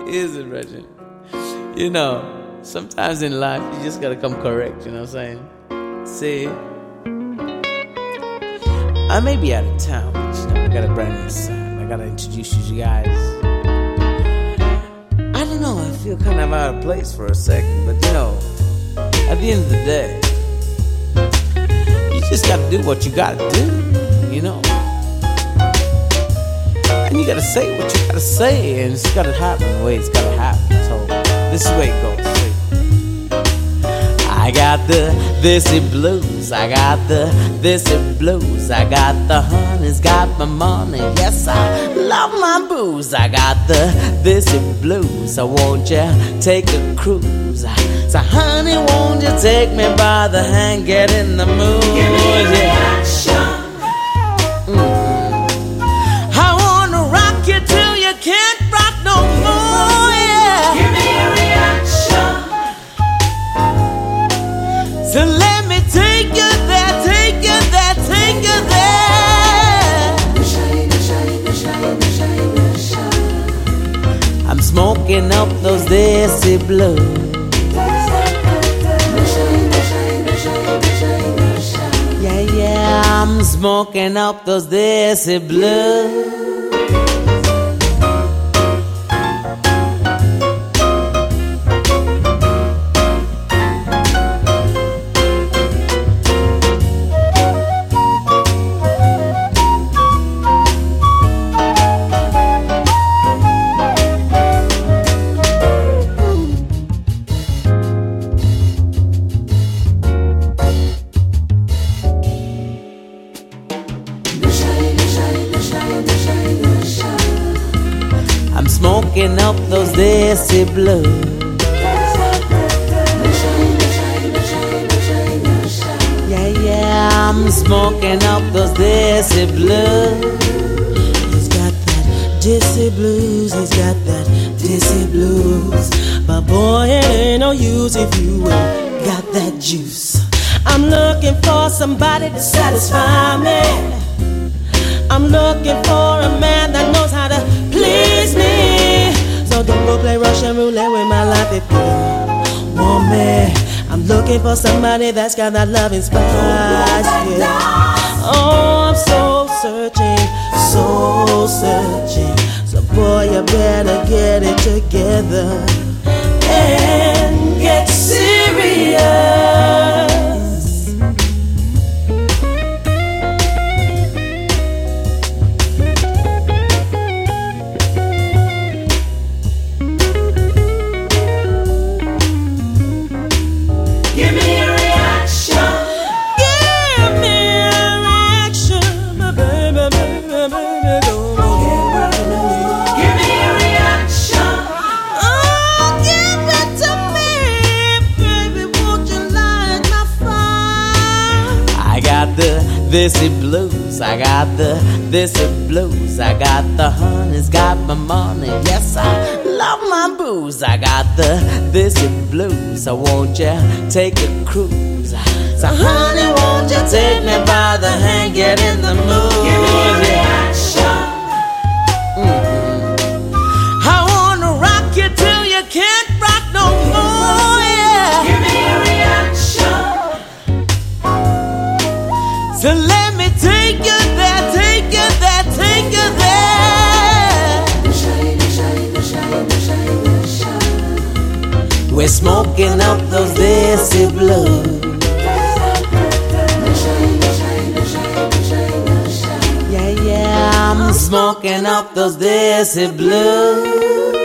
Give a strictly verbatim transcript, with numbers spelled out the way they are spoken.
Is it, Reggie? You know, sometimes in life you just gotta come correct, you know what I'm saying? See, I may be out of town, but you know, I got a brand new son. I gotta introduce you to you guys. I don't know, I feel kind of out of place for a second, but you know, at the end of the day, you just gotta do what you gotta do, you know? And you gotta say what you gotta say, and it's gotta happen the way it's gotta happen. So, this is the way it goes. See? I got the Dizzy Blues, I got the Dizzy Blues, I got the honey's got my money, yes I love my booze. I got the Dizzy Blues, so won't you take a cruise? So honey, won't you take me by the hand, get in the mood? Give me a reaction. Mm-hmm. I wanna rock you till you can't rock no more, yeah. Give me a reaction. So let me take you there, take you there, take you there. I'm smoking up those Dizzy Blues. Yeah, yeah, I'm smoking up those Dizzy Blues. I'm smoking up those Dizzy Blues. Yeah, yeah, I'm smoking up those Dizzy Blues. He's got that Dizzy Blues, he's got that Dizzy Blues. But boy, it ain't no use if you ain't got that juice. I'm looking for somebody to satisfy me. I'm looking for a man that knows how to please me. So don't go play Russian roulette with my life if you want me. I'm looking for somebody that's got that loving spice, yeah. Oh, I'm so searching, so searching. So boy, you better get it together and get serious. Give me a reaction. Give me a reaction, baby, baby, baby, go on. Give me a reaction. Oh, give it to me, baby, won't you light my fire? I got the Dizzy Blues, I got the Dizzy Blues, I got the honey's got my money, yes I love my booze. I got the Dizzy Blues, so won't you take a cruise? So honey, won't you take me by the hand, get in the mood? Give me a reaction. Mm-hmm. I wanna rock you till you can't rock no more, yeah. Give me a reaction. So let me take you there, take you there, take you there. We're smoking up those Dizzy Blues. Yeah, yeah, I'm smoking up those Dizzy Blues.